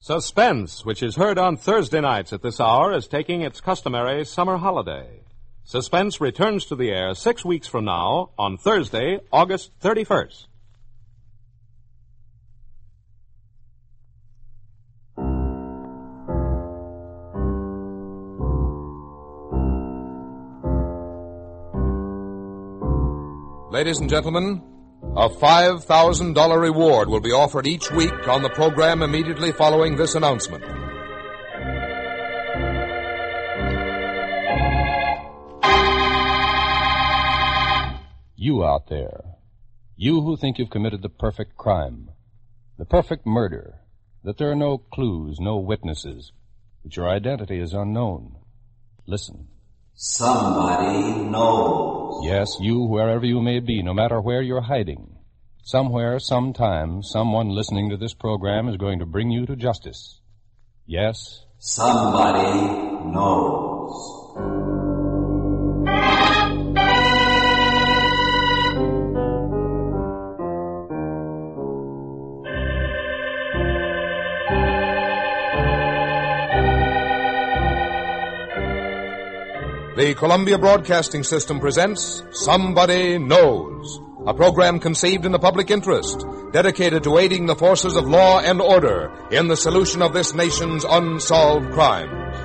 Suspense, which is heard on Thursday nights at this hour, is taking its customary summer holiday. Suspense returns to the air 6 weeks from now on Thursday, August 31st. Ladies and gentlemen, a $5,000 reward will be offered each week on the program immediately following this announcement. You out there, you who think you've committed the perfect crime, the perfect murder, that there are no clues, no witnesses, that your identity is unknown. Listen. Somebody knows. Yes, you, wherever you may be, no matter where you're hiding. Somewhere, sometime, someone listening to this program is going to bring you to justice. Yes? Somebody knows. The Columbia Broadcasting System presents Somebody Knows, a program conceived in the public interest, dedicated to aiding the forces of law and order in the solution of this nation's unsolved crimes.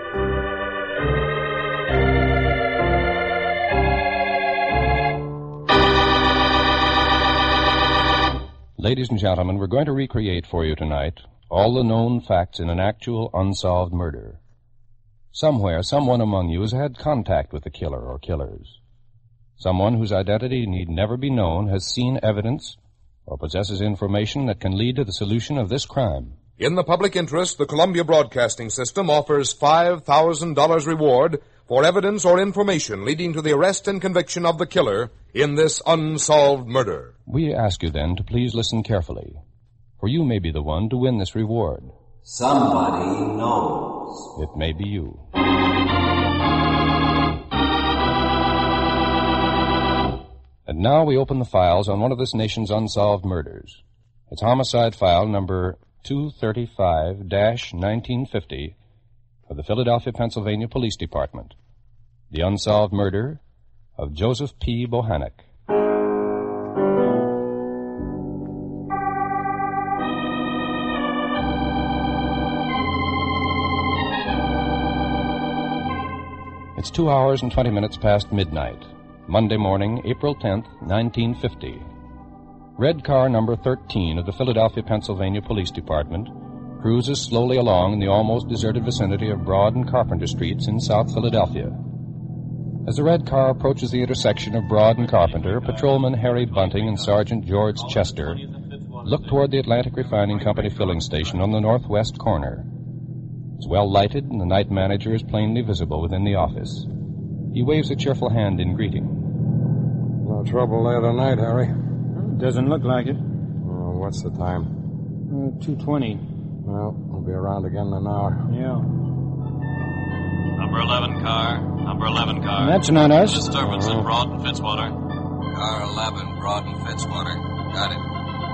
Ladies and gentlemen, we're going to recreate for you tonight all the known facts in an actual unsolved murder. Somewhere, someone among you has had contact with the killer or killers. Someone whose identity need never be known has seen evidence or possesses information that can lead to the solution of this crime. In the public interest, the Columbia Broadcasting System offers $5,000 reward for evidence or information leading to the arrest and conviction of the killer in this unsolved murder. We ask you then to please listen carefully, for you may be the one to win this reward. Somebody knows. It may be you. And now we open the files on one of this nation's unsolved murders. It's homicide file number 235-1950 of the Philadelphia, Pennsylvania Police Department. The unsolved murder of Joseph P. Bohannock. It's 2 hours and 20 minutes past midnight, Monday morning, April 10th, 1950. Red car number 13 of the Philadelphia, Pennsylvania Police Department cruises slowly along in the almost deserted vicinity of Broad and Carpenter Streets in South Philadelphia. As the red car approaches the intersection of Broad and Carpenter, Patrolman Harry Bunting and Sergeant George Chester look toward the Atlantic Refining Company filling station on the northwest corner. It's well lighted, and the night manager is plainly visible within the office. He waves a cheerful hand in greeting. No trouble there tonight, Harry? Doesn't look like it. Oh, what's the time? 2:20. Well, we'll be around again in an hour. Yeah. Number 11 car. Number 11 car. That's not us. Disturbance in Broad and Fitzwater. Car 11, Broad and Fitzwater. Got it.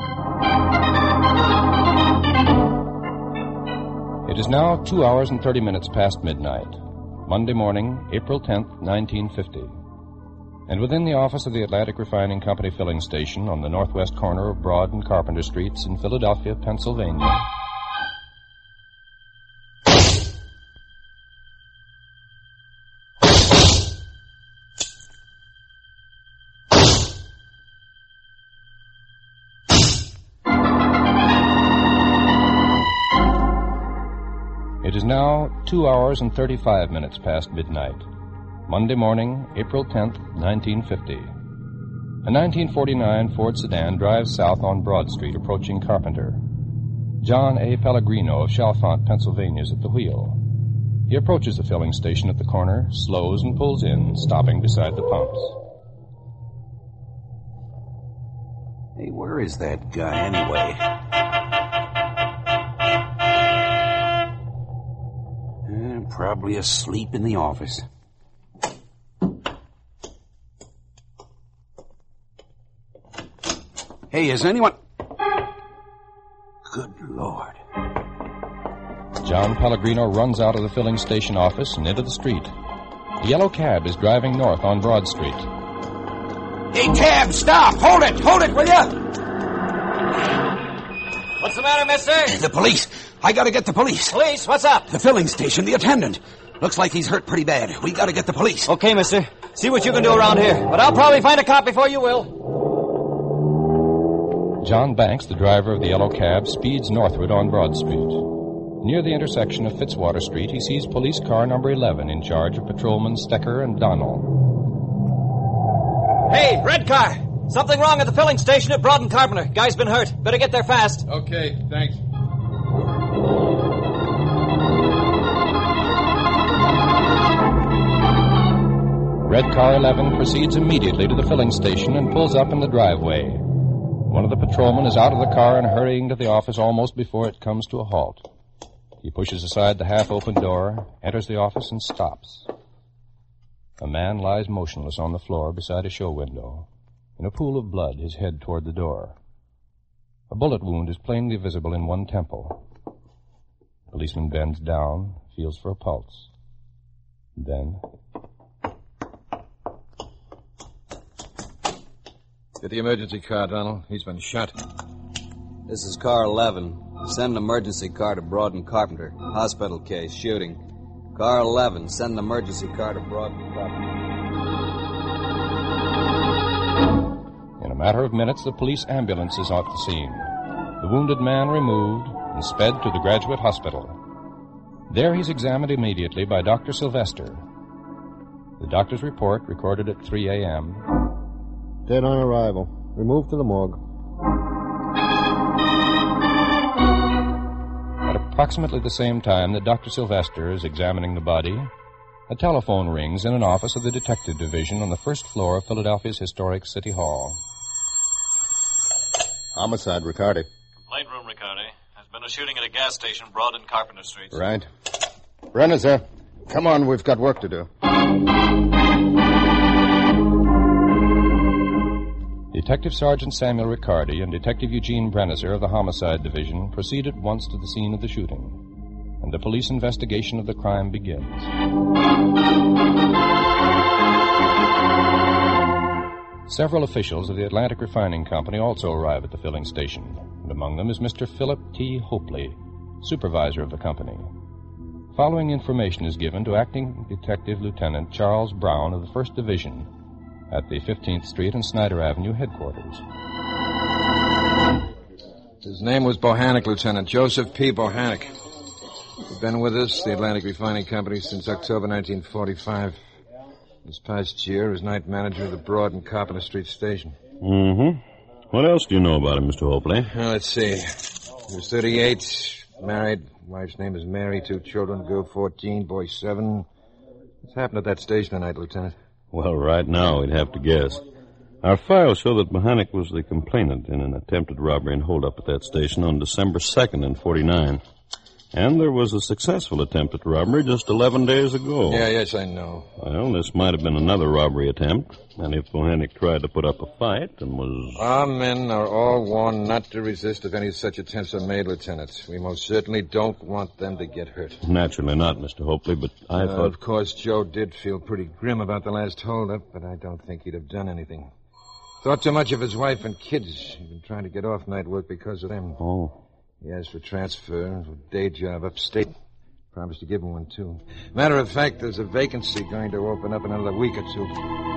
It is now 2 hours and 30 minutes past midnight, Monday morning, April 10th, 1950. And within the office of the Atlantic Refining Company filling station on the northwest corner of Broad and Carpenter Streets in Philadelphia, Pennsylvania. It is now 2 hours and 35 minutes past midnight, Monday morning, April 10th, 1950. A 1949 Ford sedan drives south on Broad Street, approaching Carpenter. John A. Pellegrino of Chalfont, Pennsylvania, is at the wheel. He approaches the filling station at the corner, slows and pulls in, stopping beside the pumps. Hey, where is that guy anyway? Probably asleep in the office. Hey, is anyone... Good Lord. John Pellegrino runs out of the filling station office and into the street. The yellow cab is driving north on Broad Street. Hey, cab, stop! Hold it, will ya? What's the matter, mister? The police. I gotta get the police. Police, what's up? The filling station, the attendant. Looks like he's hurt pretty bad. We gotta get the police. Okay, mister. See what you can do around here. But I'll probably find a cop before you will. John Banks, the driver of the yellow cab, speeds northward on Broad Street. Near the intersection of Fitzwater Street, he sees police car number 11 in charge of patrolmen Stecker and Donnell. Hey, red car! Something wrong at the filling station at Broad and Carpenter. Guy's been hurt. Better get there fast. Okay, thanks. Red car 11 proceeds immediately to the filling station and pulls up in the driveway. One of the patrolmen is out of the car and hurrying to the office almost before it comes to a halt. He pushes aside the half-open door, enters the office, and stops. A man lies motionless on the floor beside a show window, in a pool of blood, his head toward the door. A bullet wound is plainly visible in one temple. The policeman bends down, feels for a pulse. Then... Get the emergency car, Donald. He's been shot. This is car 11. Send an emergency car to Broad and Carpenter. Hospital case, shooting. Car 11, send an emergency car to Broad and Carpenter. In a matter of minutes, the police ambulance is at the scene. The wounded man removed and sped to the Graduate Hospital. There he's examined immediately by Dr. Sylvester. The doctor's report, recorded at 3 a.m., dead on arrival. Removed to the morgue. At approximately the same time that Dr. Sylvester is examining the body, a telephone rings in an office of the Detective Division on the first floor of Philadelphia's historic City Hall. Homicide, Riccardi. Complaint room, Riccardi. There's been a shooting at a gas station, Broad and Carpenter Streets. Right. Brenner's there. Come on, we've got work to do. Detective Sergeant Samuel Riccardi and Detective Eugene Brenniser of the Homicide Division proceed at once to the scene of the shooting, and the police investigation of the crime begins. Several officials of the Atlantic Refining Company also arrive at the filling station, and among them is Mr. Philip T. Hopley, supervisor of the company. Following information is given to Acting Detective Lieutenant Charles Brown of the 1st Division at the 15th Street and Snyder Avenue headquarters. His name was Bohannock, Lieutenant. Joseph P. Bohannock. He's been with us, the Atlantic Refining Company, since October 1945. This past year, as night manager of the Broad and Carpenter Street station. Mm-hmm. What else do you know about him, Mr. Hopley? Well, let's see. He was 38, married. Wife's name is Mary, 2 children, girl 14, boy 7. What's happened at that station tonight, Lieutenant? Well, right now, we'd have to guess. Our files show that Bohannock was the complainant in an attempted robbery and holdup at that station on December 2nd in 49. And there was a successful attempt at robbery just 11 days ago. Yes, I know. Well, this might have been another robbery attempt. And if Bohannock tried to put up a fight and was... Our men are all warned not to resist if any such attempts are made, Lieutenant. We most certainly don't want them to get hurt. Naturally not, Mr. Hopley, but I thought... Of course, Joe did feel pretty grim about the last holdup, but I don't think he'd have done anything. Thought too much of his wife and kids. He'd been trying to get off night work because of them. Oh. He asked for transfer, a day job upstate. Promised to give him one, too. Matter of fact, there's a vacancy going to open up in another week or two.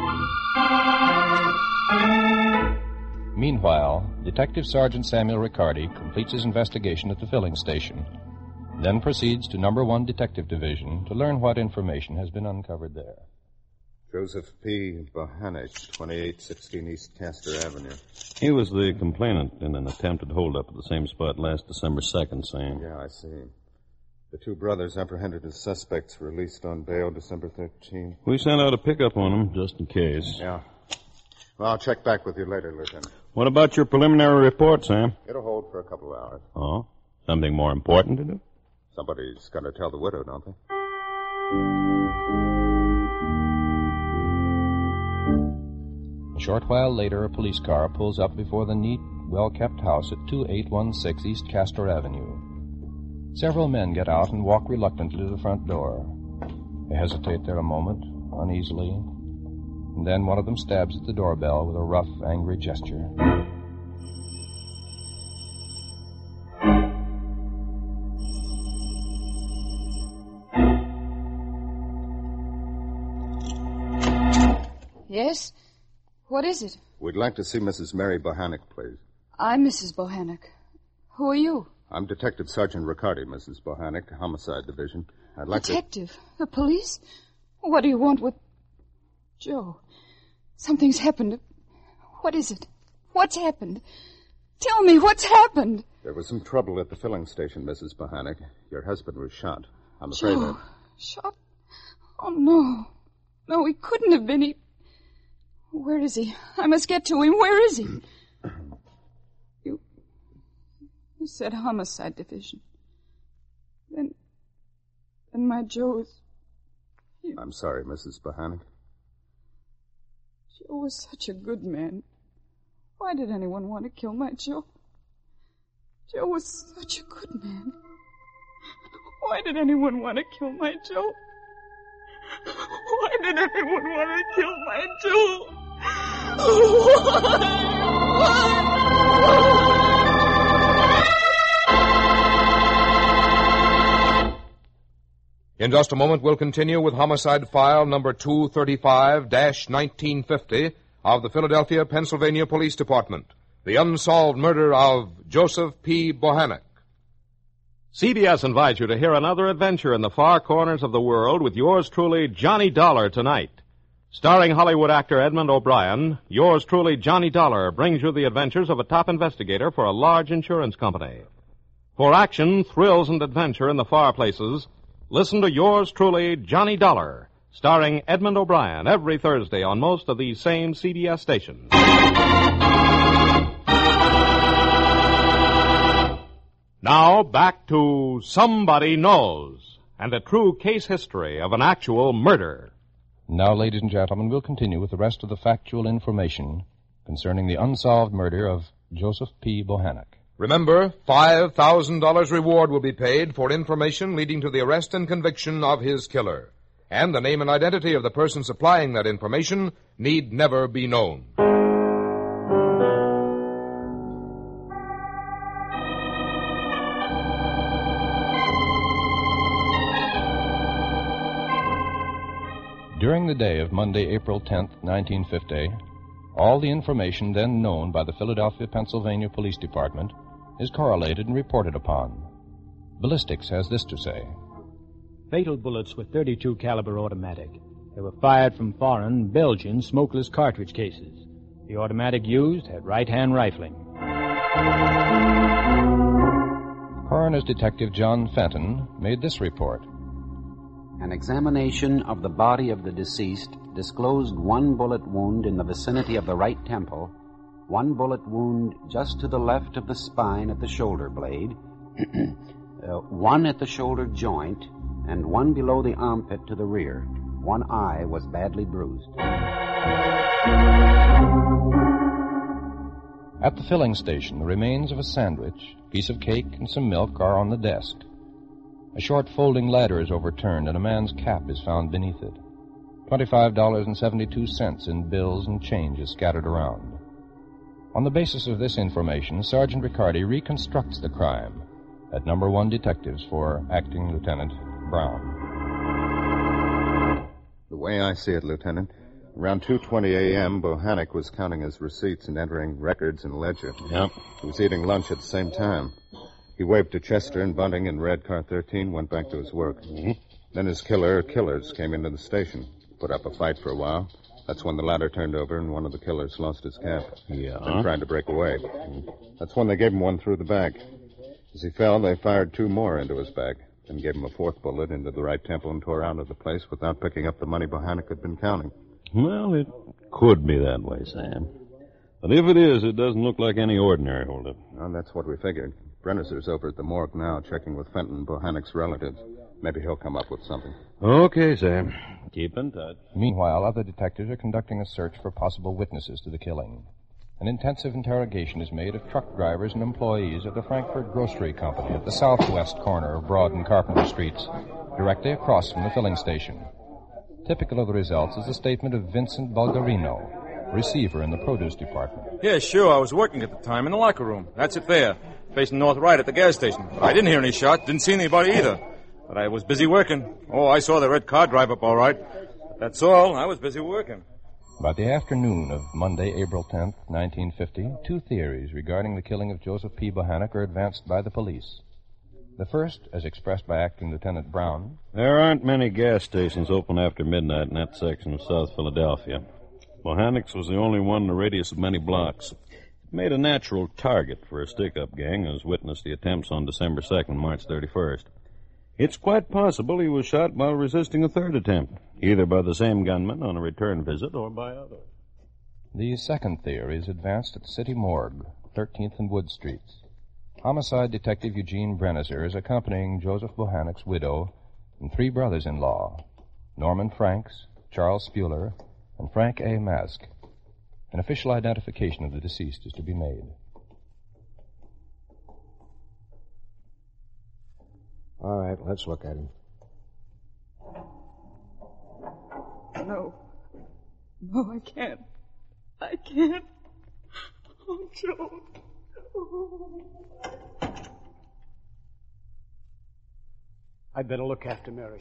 Meanwhile, Detective Sergeant Samuel Riccardi completes his investigation at the filling station, then proceeds to number 1 Detective Division to learn what information has been uncovered there. Joseph P. Bohannock, 2816 East Castor Avenue. He was the complainant in an attempted holdup at the same spot last December 2nd, Sam. Yeah, I see. The 2 brothers apprehended as suspects released on bail December 13th. We sent out a pickup on him, just in case. Yeah. Well, I'll check back with you later, Lieutenant. What about your preliminary report, Sam? It'll hold for a couple of hours. Oh? Something more important to do? Somebody's got to tell the widow, don't they? A short while later, a police car pulls up before the neat, well-kept house at 2816 East Castor Avenue. Several men get out and walk reluctantly to the front door. They hesitate there a moment, uneasily, and then one of them stabs at the doorbell with a rough, angry gesture. Yes? What is it? We'd like to see Mrs. Mary Bohannock, please. I'm Mrs. Bohannock. Who are you? I'm Detective Sergeant Riccardi, Mrs. Bohannock, Homicide Division. I'd like Detective? The police? What do you want with... Joe, something's happened. What is it? What's happened? Tell me, what's happened? There was some trouble at the filling station, Mrs. Bohannock. Your husband was shot. I'm afraid Joe, shot? Oh, no. No, he couldn't have been. Where is he? I must get to him. Where is he? You said Homicide Division. Then my Joe's... I'm sorry, Mrs. Bohannock. Joe was such a good man. Why did anyone want to kill my Joe? Joe was such a good man. Why did anyone want to kill my Joe? Why did anyone want to kill my Joe? Why? In just a moment, we'll continue with homicide file number 235-1950 of the Philadelphia, Pennsylvania Police Department, the unsolved murder of Joseph P. Bohannock. CBS invites you to hear another adventure in the far corners of the world with yours truly, Johnny Dollar, tonight. Starring Hollywood actor Edmund O'Brien, yours truly, Johnny Dollar, brings you the adventures of a top investigator for a large insurance company. For action, thrills, and adventure in the far places, listen to yours truly, Johnny Dollar, starring Edmund O'Brien, every Thursday on most of these same CBS stations. Now, back to Somebody Knows, and a true case history of an actual murder. Now, ladies and gentlemen, we'll continue with the rest of the factual information concerning the unsolved murder of Joseph P. Bohannock. Remember, $5,000 reward will be paid for information leading to the arrest and conviction of his killer. And the name and identity of the person supplying that information need never be known. During the day of Monday, April 10th, 1950, all the information then known by the Philadelphia, Pennsylvania Police Department is correlated and reported upon. Ballistics has this to say. Fatal bullets were .32 caliber automatic. They were fired from foreign, Belgian, smokeless cartridge cases. The automatic used had right-hand rifling. Coroner's Detective John Fenton made this report. An examination of the body of the deceased disclosed one bullet wound in the vicinity of the right temple, one bullet wound just to the left of the spine at the shoulder blade, one at the shoulder joint, and one below the armpit to the rear. One eye was badly bruised. At the filling station, the remains of a sandwich, a piece of cake, and some milk are on the desk. A short folding ladder is overturned, and a man's cap is found beneath it. $25.72 in bills and change is scattered around. On the basis of this information, Sergeant Riccardi reconstructs the crime at number 1 detectives for Acting Lieutenant Brown. The way I see it, Lieutenant, around 2:20 a.m., Bohannock was counting his receipts and entering records in a ledger. Yep. He was eating lunch at the same time. He waved to Chester and Bunting in red car 13, went back to his work. Mm-hmm. Then his killers came into the station, put up a fight for a while. That's when the ladder turned over and one of the killers lost his cap. Yeah. And tried to break away. That's when they gave him one through the back. As he fell, they fired 2 more into his back, then gave him a 4th bullet into the right temple and tore out of the place without picking up the money Bohannock had been counting. Well, it could be that way, Sam. But if it is, it doesn't look like any ordinary holdup. Well, that's what we figured. Brenniser's over at the morgue now, checking with Fenton, Bohannock's relatives. Maybe he'll come up with something. Okay, Sam. Keep in touch. Meanwhile, other detectives are conducting a search for possible witnesses to the killing. An intensive interrogation is made of truck drivers and employees of the Frankfurt Grocery Company at the southwest corner of Broad and Carpenter Streets, directly across from the filling station. Typical of the results is the statement of Vincent Bulgarino, receiver in the produce department. Yeah, sure. I was working at the time in the locker room. That's it there, facing north right at the gas station. I didn't hear any shot, didn't see anybody either. But I was busy working. Oh, I saw the red car drive up all right. But that's all. I was busy working. By the afternoon of Monday, April 10th, 1950, two theories regarding the killing of Joseph P. Bohannock are advanced by the police. The first, as expressed by Acting Lieutenant Brown. There aren't many gas stations open after midnight in that section of South Philadelphia. Bohannock's was the only one in a radius of many blocks. It made a natural target for a stick-up gang, as witnessed the attempts on December 2nd, March 31st. It's quite possible he was shot while resisting a third attempt, either by the same gunman on a return visit or by others. The second theory is advanced at the city morgue, 13th and Wood Streets. Homicide Detective Eugene Brennizer is accompanying Joseph Bohannock's widow and three brothers-in-law, Norman Franks, Charles Spuler, and Frank A. Mask. An official identification of the deceased is to be made. All right, let's look at him. No. No, I can't. I can't. Oh, Joe. I'd better look after Mary.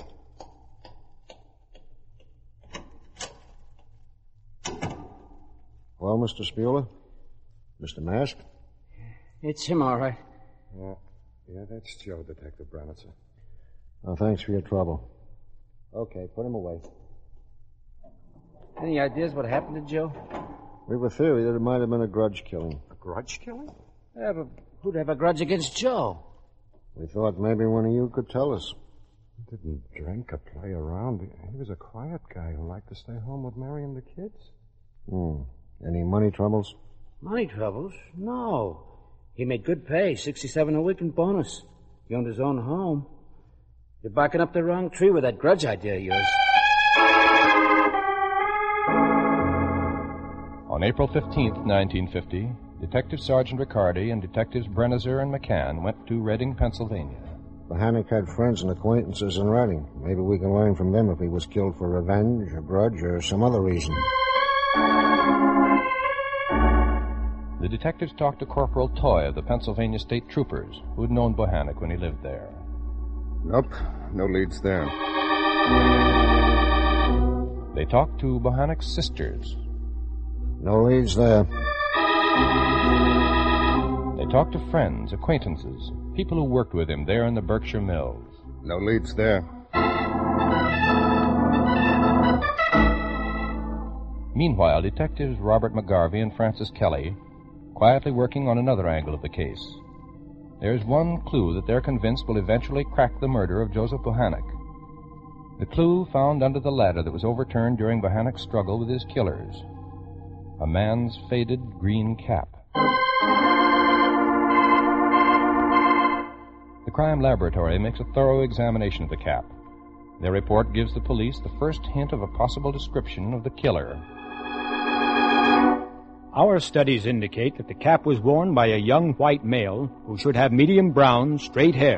Well, Mr. Spuler? Mr. Mask? It's him, all right. Yeah, that's Joe, Detective Brennizer. Oh, thanks for your trouble. Okay, put him away. Any ideas what happened to Joe? We have a theory that it might have been a grudge killing. A grudge killing? Yeah, but who'd have a grudge against Joe? We thought maybe one of you could tell us. He didn't drink or play around. He was a quiet guy who liked to stay home with Mary and the kids. Any money troubles? Money troubles? No. He made good pay, $67 a week in bonus. He owned his own home. You're barking up the wrong tree with that grudge idea of yours. On April 15th, 1950, Detective Sergeant Riccardi and Detectives Brennizer and McCann went to Reading, Pennsylvania. Bohannock had friends and acquaintances in Reading. Maybe we can learn from them if he was killed for revenge or grudge or some other reason. The detectives talked to Corporal Toy of the Pennsylvania State Troopers, who had known Bohannock when he lived there. Nope, no leads there. They talked to Bohannock's sisters. No leads there. They talked to friends, acquaintances, people who worked with him there in the Berkshire Mills. No leads there. Meanwhile, detectives Robert McGarvey and Francis Kelly quietly working on another angle of the case. There's one clue that they're convinced will eventually crack the murder of Joseph Bohannock. The clue found under the ladder that was overturned during Bohannock's struggle with his killers. A man's faded green cap. The crime laboratory makes a thorough examination of the cap. Their report gives the police the first hint of a possible description of the killer. Our studies indicate that the cap was worn by a young white male who should have medium brown, straight hair.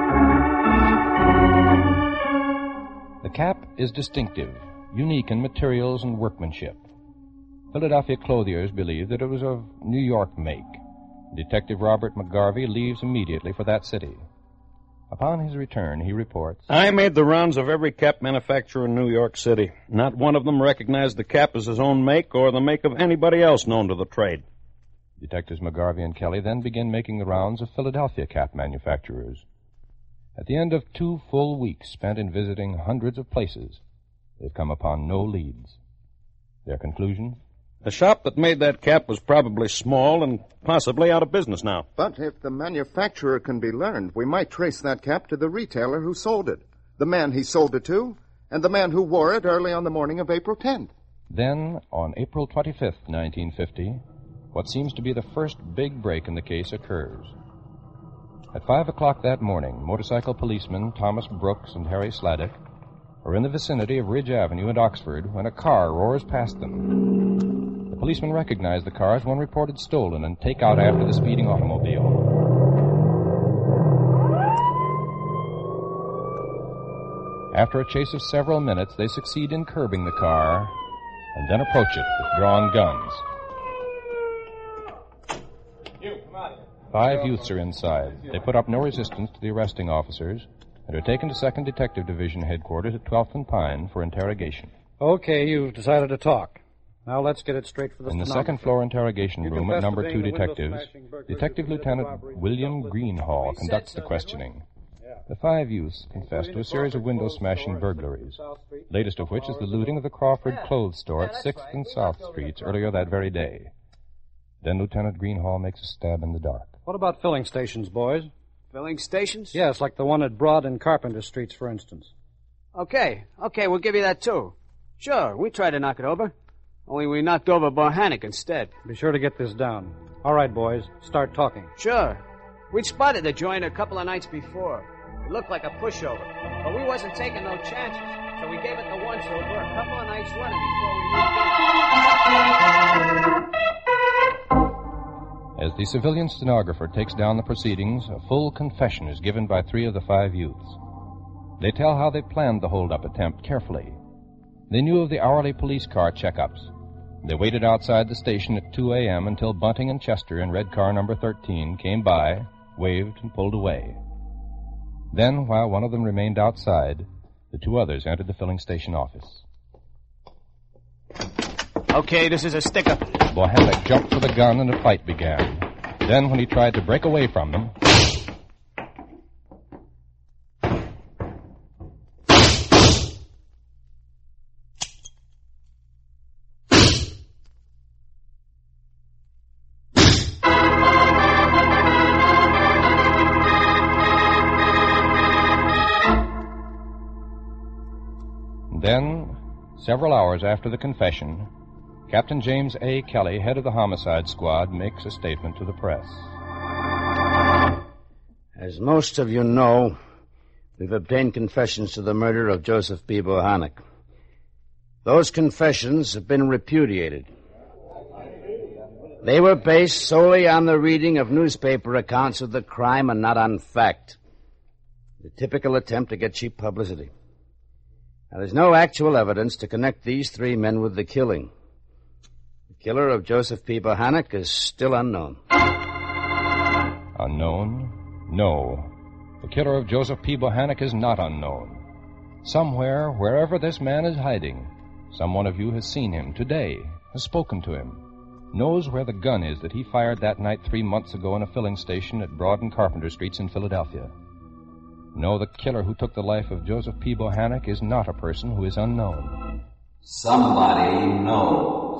The cap is distinctive, unique in materials and workmanship. Philadelphia clothiers believe that it was of New York make. Detective Robert McGarvey leaves immediately for that city. Upon his return, he reports, I made the rounds of every cap manufacturer in New York City. Not one of them recognized the cap as his own make or the make of anybody else known to the trade. Detectives McGarvey and Kelly then begin making the rounds of Philadelphia cap manufacturers. At the end of 2 full weeks spent in visiting hundreds of places, they've come upon no leads. Their conclusion? The shop that made that cap was probably small and possibly out of business now. But if the manufacturer can be learned, we might trace that cap to the retailer who sold it, the man he sold it to, and the man who wore it early on the morning of April 10th. Then, on April 25th, 1950, what seems to be the first big break in the case occurs. At 5 o'clock that morning, motorcycle policemen Thomas Brooks and Harry Sladek are in the vicinity of Ridge Avenue at Oxford when a car roars past them. The The policemen recognize the car as one reported stolen and take out after the speeding automobile. After a chase of several minutes, they succeed in curbing the car and then approach it with drawn guns. You, come out here. 5 youths are inside. They put up no resistance to the arresting officers and are taken to 2nd Detective Division headquarters at 12th and Pine for interrogation. Okay, you've decided to talk. Now let's get it straight for the In the stenographer. second floor interrogation You room at confess to number being 2 the window detectives, smashing burglar Detective who committed Lieutenant robbery William with Greenhall conducts the questioning. The 5 youths confess to a series of window-smashing burglaries, latest of which is the looting of the Crawford clothes store at 6th and South Streets earlier that very day. Then Lieutenant Greenhall makes a stab in the dark. What about filling stations, boys? Filling stations? Yes, like the one at Broad and Carpenter Streets, for instance. Okay, we'll give you that, too. Sure, we tried to knock it over. Only we knocked over Bohannock instead. Be sure to get this down. All right, boys, start talking. Sure. We'd spotted the joint a couple of nights before. It looked like a pushover, but we wasn't taking no chances, so we gave it the once-over a couple of nights running before we moved in. As the civilian stenographer takes down the proceedings, a full confession is given by 3 of the 5 youths. They tell how they planned the hold-up attempt carefully. They knew of the hourly police car checkups. They waited outside the station at 2 a.m. until Bunting and Chester in red car number 13 came by, waved, and pulled away. Then, while one of them remained outside, the 2 others entered the filling station office. Okay, this is a stick-up. Bohannock jumped for the gun and a fight began. Then, when he tried to break away from them... Then, several hours after the confession, Captain James A. Kelly, head of the homicide squad, makes a statement to the press. As most of you know, we've obtained confessions to the murder of Joseph P. Bohannock. Those confessions have been repudiated. They were based solely on the reading of newspaper accounts of the crime and not on fact. The typical attempt to get cheap publicity. Now, there's no actual evidence to connect these 3 men with the killing. The killer of Joseph P. Bohannock is still unknown. Unknown? No. The killer of Joseph P. Bohannock is not unknown. Somewhere, wherever this man is hiding, someone of you has seen him today, has spoken to him, knows where the gun is that he fired that night 3 months ago in a filling station at Broad and Carpenter Streets in Philadelphia. No, the killer who took the life of Joseph P. Bohannock is not a person who is unknown. Somebody knows.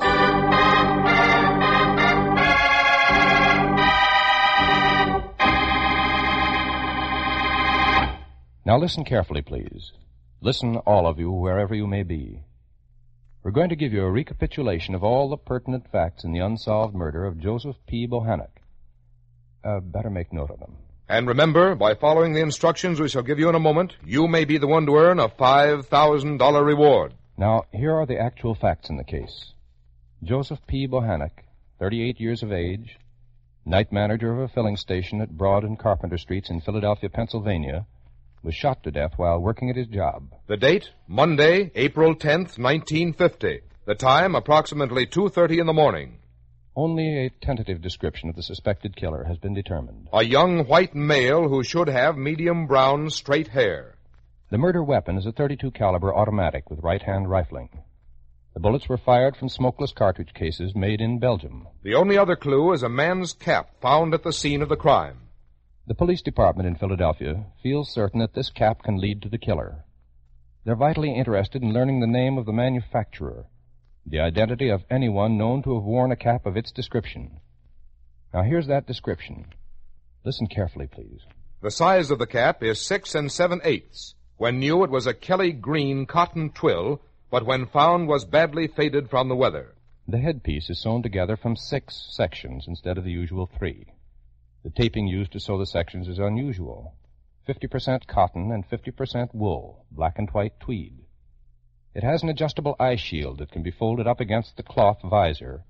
Now listen carefully, please. Listen, all of you, wherever you may be. We're going to give you a recapitulation of all the pertinent facts in the unsolved murder of Joseph P. Bohannock. Better make note of them. And remember, by following the instructions we shall give you in a moment, you may be the one to earn a $5,000 reward. Now, here are the actual facts in the case. Joseph P. Bohannock, 38 years of age, night manager of a filling station at Broad and Carpenter Streets in Philadelphia, Pennsylvania, was shot to death while working at his job. The date, Monday, April 10th, 1950. The time, approximately 2:30 in the morning. Only a tentative description of the suspected killer has been determined. A young white male who should have medium brown straight hair. The murder weapon is a .32 caliber automatic with right-hand rifling. The bullets were fired from smokeless cartridge cases made in Belgium. The only other clue is a man's cap found at the scene of the crime. The police department in Philadelphia feels certain that this cap can lead to the killer. They're vitally interested in learning the name of the manufacturer, the identity of anyone known to have worn a cap of its description. Now, here's that description. Listen carefully, please. The size of the cap is 6 7/8. When new, it was a Kelly green cotton twill, but when found was badly faded from the weather. The headpiece is sewn together from 6 sections instead of the usual 3. The taping used to sew the sections is unusual. 50% cotton and 50% wool, black and white tweed. It has an adjustable eye shield that can be folded up against the cloth visor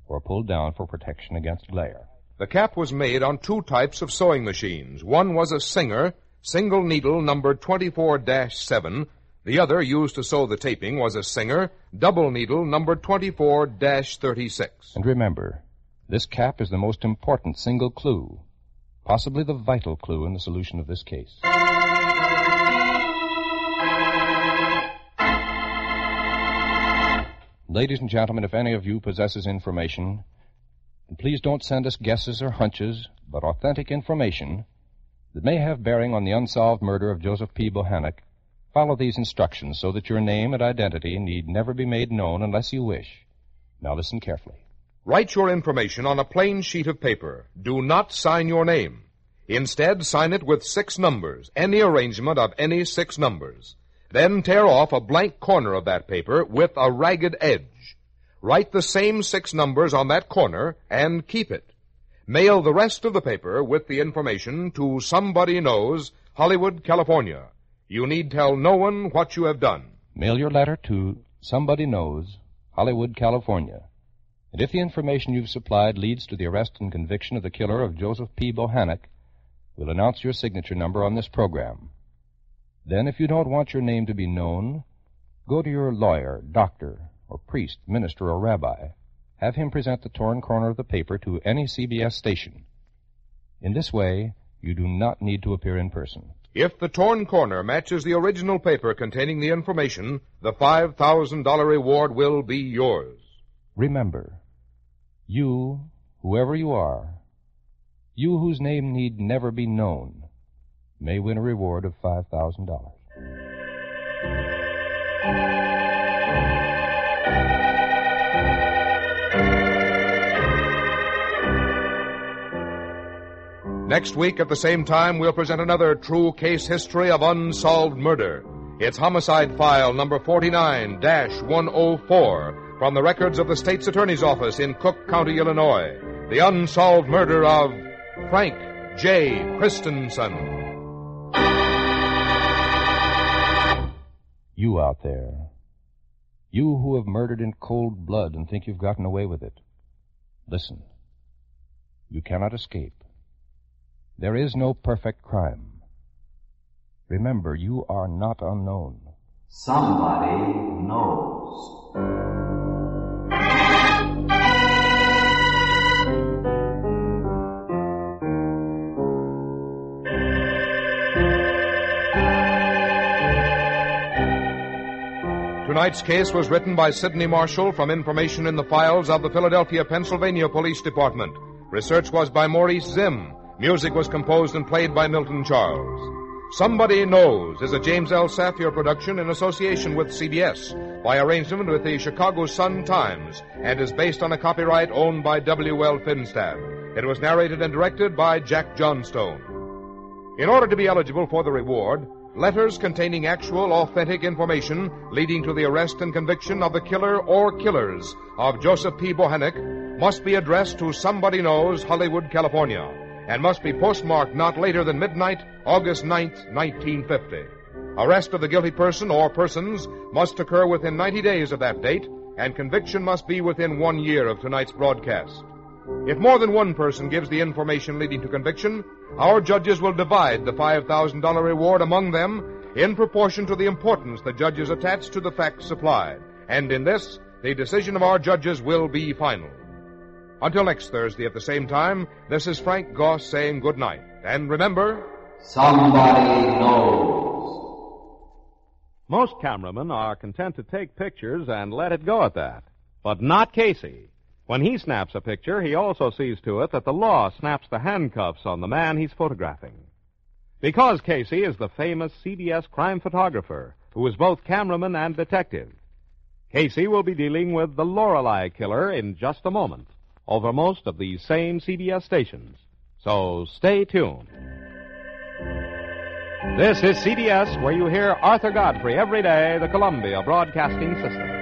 or pulled down for protection against glare. The cap was made on two types of sewing machines. One was a Singer, single needle numbered 24-7. The other, used to sew the taping, was a Singer, double needle numbered 24-36. And remember, this cap is the most important single clue, possibly the vital clue in the solution of this case. Ladies and gentlemen, if any of you possesses information, and please don't send us guesses or hunches, but authentic information that may have bearing on the unsolved murder of Joseph P. Bohannock, follow these instructions so that your name and identity need never be made known unless you wish. Now listen carefully. Write your information on a plain sheet of paper. Do not sign your name. Instead, sign it with 6 numbers, any arrangement of any 6 numbers. Then tear off a blank corner of that paper with a ragged edge. Write the same 6 numbers on that corner and keep it. Mail the rest of the paper with the information to Somebody Knows, Hollywood, California. You need tell no one what you have done. Mail your letter to Somebody Knows, Hollywood, California. And if the information you've supplied leads to the arrest and conviction of the killer of Joseph P. Bohannock, we'll announce your signature number on this program. Then, if you don't want your name to be known, go to your lawyer, doctor, or priest, minister, or rabbi. Have him present the torn corner of the paper to any CBS station. In this way, you do not need to appear in person. If the torn corner matches the original paper containing the information, the $5,000 reward will be yours. Remember, you, whoever you are, you whose name need never be known, may win a reward of $5,000. Next week at the same time, we'll present another true case history of unsolved murder. It's Homicide File number 49-104 from the records of the State's Attorney's Office in Cook County, Illinois. The unsolved murder of Frank J. Christensen. You out there, you who have murdered in cold blood and think you've gotten away with it, listen. You cannot escape. There is no perfect crime. Remember, you are not unknown. Somebody knows. Tonight's case was written by Sidney Marshall from information in the files of the Philadelphia, Pennsylvania Police Department. Research was by Maurice Zim. Music was composed and played by Milton Charles. Somebody Knows is a James L. Safier production in association with CBS by arrangement with the Chicago Sun-Times and is based on a copyright owned by W.L. Finstad. It was narrated and directed by Jack Johnstone. In order to be eligible for the reward, letters containing actual, authentic information leading to the arrest and conviction of the killer or killers of Joseph P. Bohannock must be addressed to Somebody Knows, Hollywood, California, and must be postmarked not later than midnight, August 9th, 1950. Arrest of the guilty person or persons must occur within 90 days of that date, and conviction must be within 1 year of tonight's broadcast. If more than one person gives the information leading to conviction, our judges will divide the $5,000 reward among them in proportion to the importance the judges attach to the facts supplied. And in this, the decision of our judges will be final. Until next Thursday at the same time, this is Frank Goss saying good night. And remember, somebody knows. Most cameramen are content to take pictures and let it go at that. But not Casey. When he snaps a picture, he also sees to it that the law snaps the handcuffs on the man he's photographing. Because Casey is the famous CBS crime photographer who is both cameraman and detective. Casey will be dealing with the Lorelei killer in just a moment over most of these same CBS stations. So stay tuned. This is CBS, where you hear Arthur Godfrey every day, the Columbia Broadcasting System.